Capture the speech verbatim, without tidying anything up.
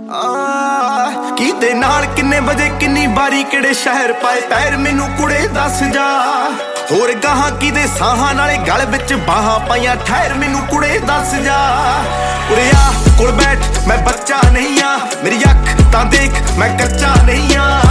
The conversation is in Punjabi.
ਆ ਕਿਤੇ ਨਾਲ ਕਿੰਨੇ ਵਜੇ ਕਿੰਨੀ ਵਾਰੀ ਕਿਹੜੇ ਸ਼ਹਿਰ ਪਾਏ ਪੈਰ ਮੈਨੂੰ ਕੁੜੇ ਦੱਸ ਜਾ ਹੋਰ ਗਾਹਾਂ ਕਿਦੇ ਸਾਹਾਂ ਨਾਲੇ ਗਲ ਵਿੱਚ ਬਾਹਾਂ ਪਾਈਆਂ ਠਹਿਰ ਮੈਨੂੰ ਕੁੜੇ ਦੱਸ ਜਾ ਉਰੇ ਆ ਕੋਲ ਬੈਠ ਮੈਂ ਬੱਚਾ ਨਹੀਂ ਆ ਮੇਰੀ ਅੱਖ ਤਾਂ ਦੇਖ ਮੈਂ ਕੱਚਾ ਨਹੀਂ ਆ